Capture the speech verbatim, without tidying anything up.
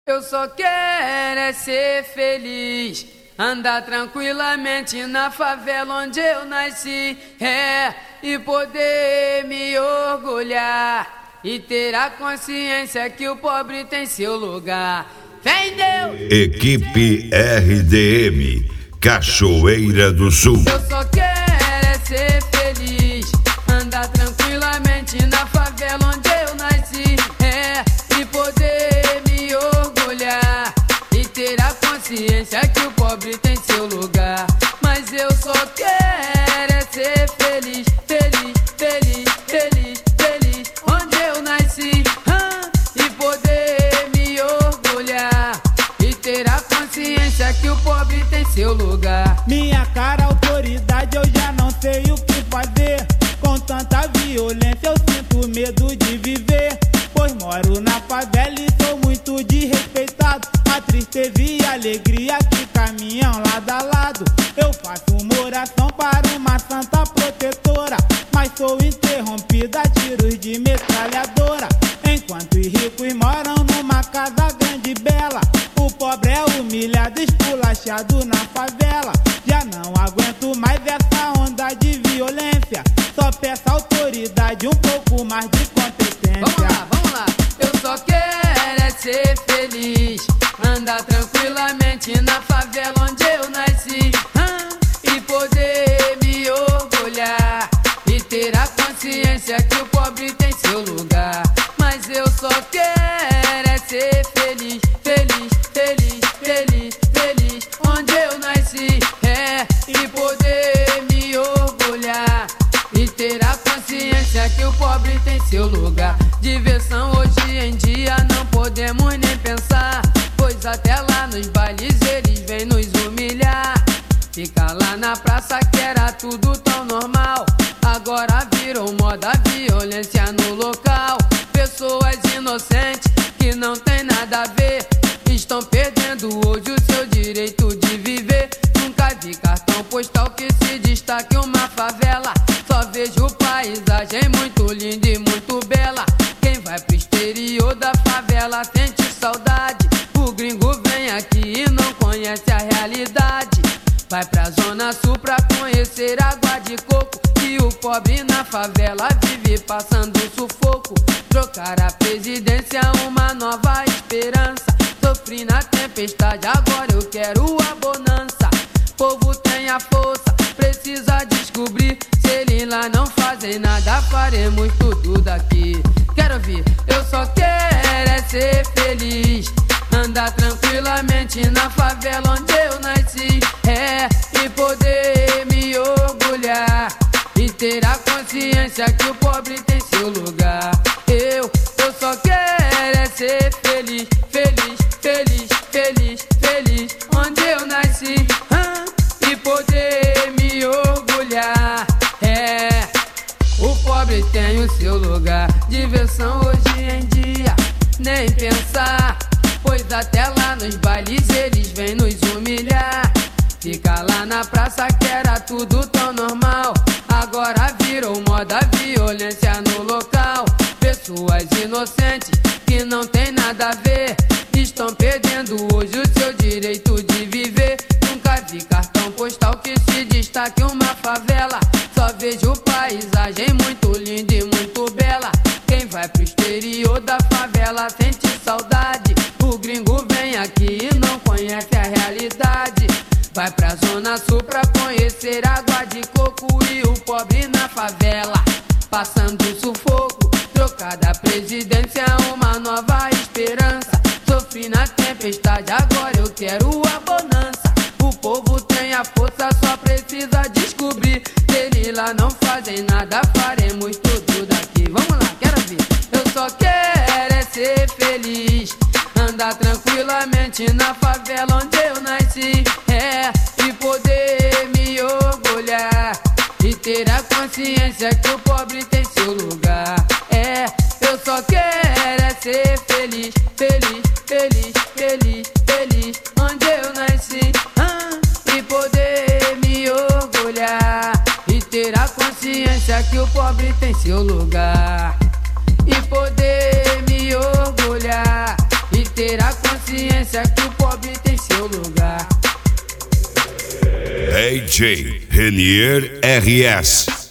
Eu só quero é ser feliz, andar tranquilamente na favela onde eu nasci, é, e poder me orgulhar e ter a consciência que o pobre tem seu lugar. Vem Deus! Equipe R D M, Cachoeira do Sul. Eu só quero é ser feliz, andar tranquilamente na favela onde eu nasci, é, e poder me orgulhar e ter a consciência que o pobre tem seu lugar. Mas eu só quero é ser feliz, feliz, feliz, feliz, feliz onde eu nasci, ah, e poder me orgulhar e ter a consciência que o pobre tem seu lugar. Minha cara, autoridade, eu já não sei o que fazer. Com tanta violência eu sinto medo de viver, pois moro na favela e sou muito desrespeitado. A tristeza e a alegria que caminham lado a lado. Eu faço uma oração para uma santa protetora, mas sou interrompida a tiros de metralhadora. Enquanto os ricos moram numa casa grande e bela, o pobre é humilhado, esculachado na favela. Já não aguento mais essa onda de violência, só peço autoridade, um pouco mais de competência. Vamos lá, vamos lá. Eu só quero é ser feliz, andar tranquilamente na favela onde eu nasci, ah, e poder me orgulhar e ter a consciência que o pobre tem seu lugar. Mas eu só quero é ser feliz, feliz, feliz, feliz, feliz onde eu nasci, é, e poder me orgulhar e ter a consciência que o pobre tem seu lugar. Diversão hoje em dia não podemos nem pensar, pois até lá nos bailes eles vêm nos humilhar. Fica lá na praça que era tudo tão normal, agora virou moda a violência no local. Pessoas inocentes que não tem nada a ver estão perdendo hoje o seu direito de viver. Nunca vi cartão postal que se destaque uma favela, só vejo paisagem muito linda e muito bela. Quem vai pro exterior da favela sente saudade, o gringo vem aqui e não conhece a realidade. Vai pra zona sul pra conhecer água de coco, e o pobre na favela vive passando sufoco. Trocar a presidência, uma nova esperança. Sofri na tempestade, agora eu quero a bonança. Povo tem a força, precisa descobrir. Se eles lá não fazem nada, faremos tudo daqui. Quero ouvir, eu só quero é ser feliz, andar tranquilamente na favela onde eu nasci, é, e poder me orgulhar e ter a consciência que o pobre tem seu lugar. Eu, eu só quero é ser feliz, feliz, feliz, feliz, feliz onde eu nasci, ah, e poder me orgulhar, é, o pobre tem o seu lugar. Diversão hoje em dia, nem pensar, pois até lá nos bailes eles vêm nos humilhar. Fica lá na praça que era tudo tão normal, agora virou moda a violência no local. Pessoas inocentes que não tem nada a ver estão perdendo hoje o seu direito de viver. Nunca vi cartão postal que se destaque uma favela, só vejo paisagem muito linda e muito bela. Quem vai pro exterior da favela sente saudade, o gringo vem aqui e não conhece a realidade. Vai pra zona sul pra conhecer água de coco, e o pobre na favela passando sufoco. Trocar da presidência, uma nova esperança. Sofri na tempestade, agora eu quero a bonança. O povo tem a força, só precisa descobrir. Se eles lá não fazem nada, faremos tudo daqui. Vamos lá, quero ver. Eu só quero é ser feliz, andar tranquilamente na favela onde eu nasci, é, e poder me orgulhar e ter a consciência que o pobre tem seu lugar. É, eu só quero é ser feliz, feliz, feliz, feliz, feliz onde eu nasci, ah, e poder me orgulhar e ter a consciência que o pobre tem seu lugar. E poder me orgulhar e ter a consciência que o pobre tem seu lugar. D J Renier R S